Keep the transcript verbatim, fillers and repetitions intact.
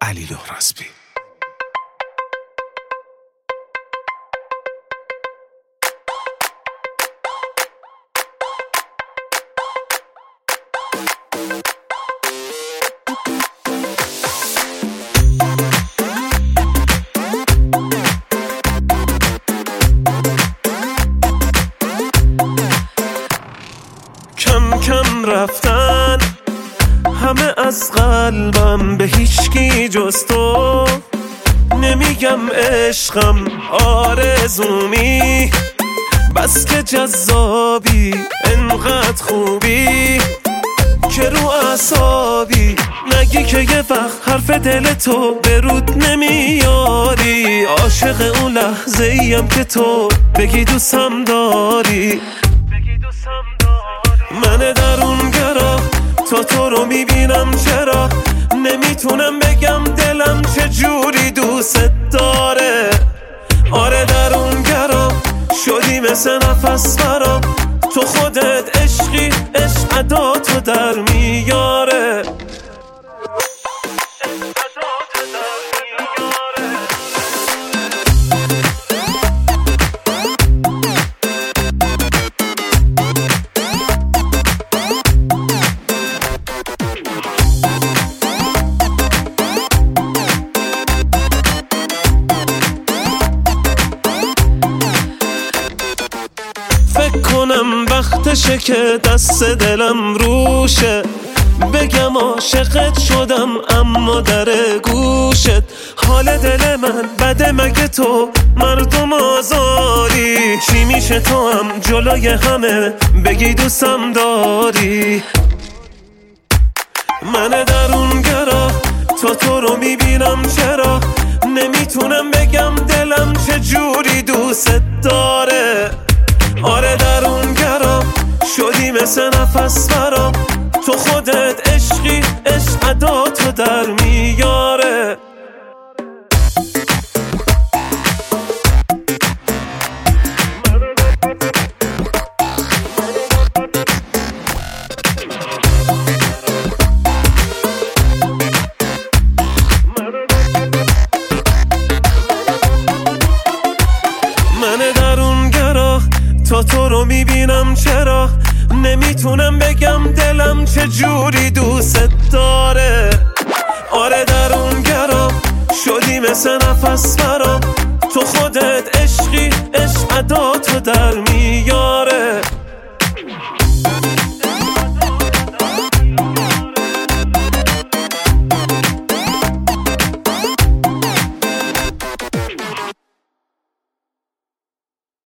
علی لهرازبی. کم کم رفتن همه از قلبم، به هیچکی جز تو نمیگم عشقم آرزومی، بس که جذابی انقدر خوبی که رو اعصابی، نگی که یه وقت حرف دل تو به رود نمیاری، عاشق اون لحظه ایم که تو بگی دوستم داری. من درونگرا تا تو رو میبینم، چرا نمیتونم بگم دلم چجوری دوست داره. آره درونگرا شدی مثل نفس برام، تو خودت عشقی، عشق عداتو در میاره. فکر کنم وقتشه که دست دلم روشه، بگم عاشقت شدم اما در گوشت. حال دل من بده مگه تو مردم آزاری، چی میشه تو هم جلوی همه بگی دوستم داری. من درونگرا تا تو رو میبینم، چرا نمیتونم بگم دلم چجوری دوست داره. آره درونگرا شدی مثل نفس برام، تو خودت عشقی، عشق عداتو در میاره. من درونگرا تا تو رو میبینم، چرا نمیتونم بگم دلم چجوری دوست داره. آره درونگرا شدی مثل نفس برام،